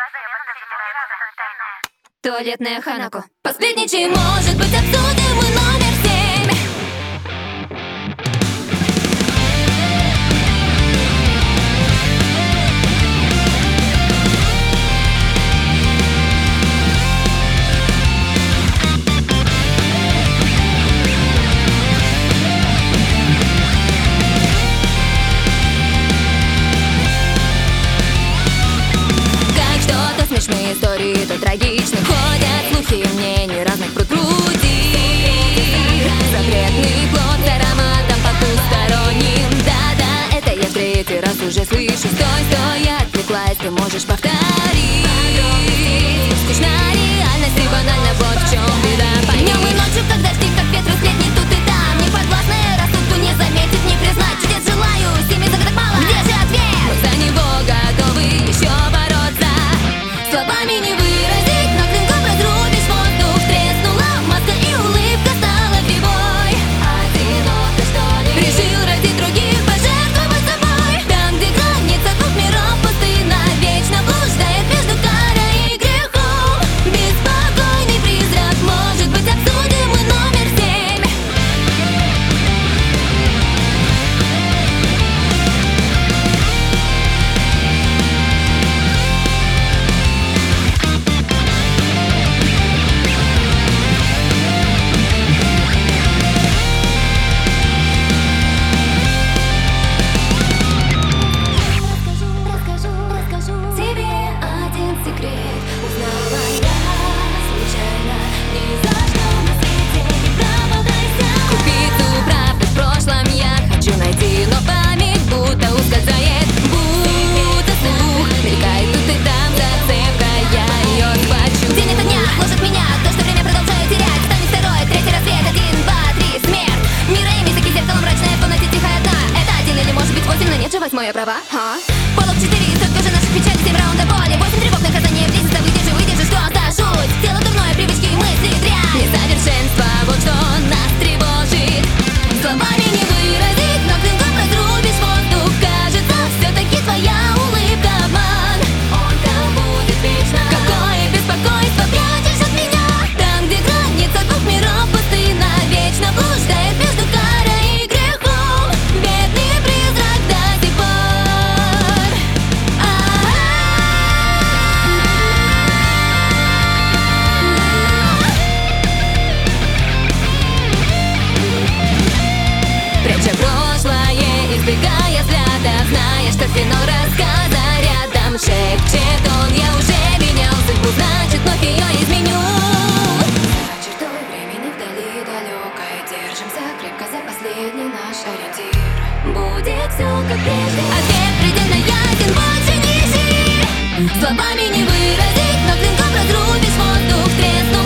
Туалетная Ханако. Посплетничай, может быть, обсудим мы номер 7. Смешные истории, то трагичны. Ходят слухи, мнений разных пруд-пруди. Запретный плод с ароматом потусторонним. Да-да, это я в третий раз уже слышу. Стой, стой, я отвлеклась, ты можешь повторить. Скучна реальность и банально, вот в чем беда. Днем и ночью, как дожди, как ветры, сплетни тут и там. Неподвластная рассудку не заметить, не признать. Чудес желаю, с ними загадок мало. Где же ответ? Мы за него готовы еще бороться. Словами не выразить, но клинком разрубишь воздух. Треснула маска и улыбка стала кривой. Одиноко, что ли? Решил ради других пожертвовать собой. Там, где граница двух миров пустына, вечно блуждает между карой и грехом. Беспокойный призрак, может быть, обсудим мы номер 7. Моя права, Полок 4, столько же наших печалей, 7 раундов боли, 8 тревог, наказание в 10, выдержи, что за жуть. Тело дурное, привычки, мысли, дрянь. Несовершенство, вот что нас тревожит. Словами не выразить, но клинком разрубишь воздух. Кажется, все-таки твоя улыбка обман. Он там будет вечно. Какое беспокойство прячешь от меня. Там, где граница двух миров пустына, вечно блуждает между карой и грехом. Бедный призрак до сих пор. Пряча прошлое, избегая взгляда, зная, что финал рассказа рядом. Шепчет он, я уже менял судьбу, значит, вновь ее изменю. За чертой времени вдали далекой держимся крепко за последний наш ориентир. Будет все как прежде. Ответ предельно ясен, больше не ищи. Словами не выразить, но клинком разрубишь воздух. Тресну